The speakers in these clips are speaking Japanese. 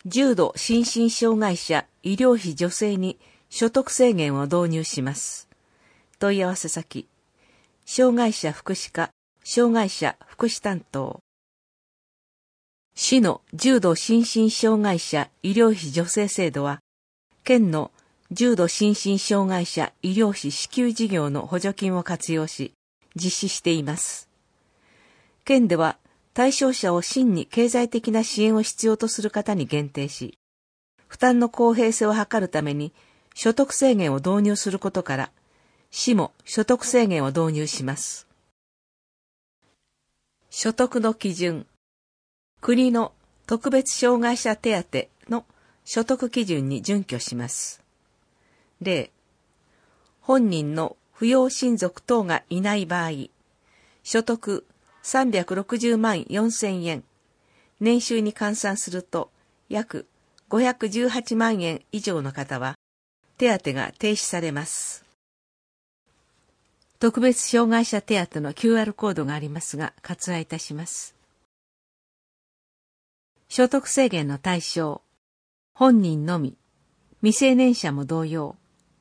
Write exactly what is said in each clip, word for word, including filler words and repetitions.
重度心身障害者医療費助成に所得制限を導入します。問い合わせ先、障害者福祉課、障害者福祉担当。市の重度心身障害者医療費助成制度は、県の重度心身障害者医療費支給事業の補助金を活用し、実施しています。県では、対象者を真に経済的な支援を必要とする方に限定し、負担の公平性を図るために所得制限を導入することから、市も所得制限を導入します。所得の基準。国の特別障害者手当の所得基準に準拠します。例、本人の扶養親族等がいない場合、所得さんびゃくろくじゅうまんよんせんえん、年収に換算すると約ごひゃくじゅうはちまんえん以上の方は、手当が停止されます。特別障害者手当の キューアール コードがありますが、割愛いたします。所得制限の対象、本人のみ、未成年者も同様。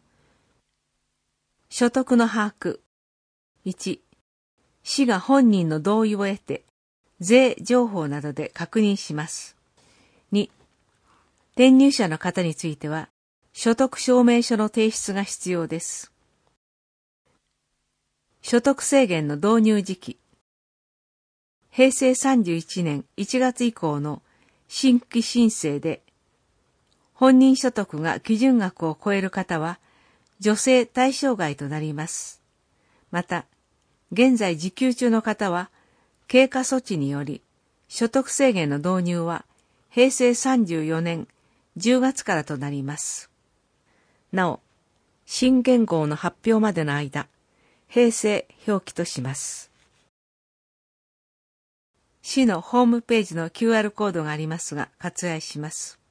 所得の把握。いち、市が本人の同意を得て、税情報などで確認します。に、転入者の方については、所得証明書の提出が必要です。所得制限の導入時期。へいせいさんじゅういちねんいちがつ以降の新規申請で、本人所得が基準額を超える方は、助成対象外となります。また、現在受給中の方は、経過措置により、所得制限の導入は、へいせいさんじゅうよねんじゅうがつからとなります。なお、新元号の発表までの間、平成表記とします。市のホームページの キューアール コードがありますが、割愛します。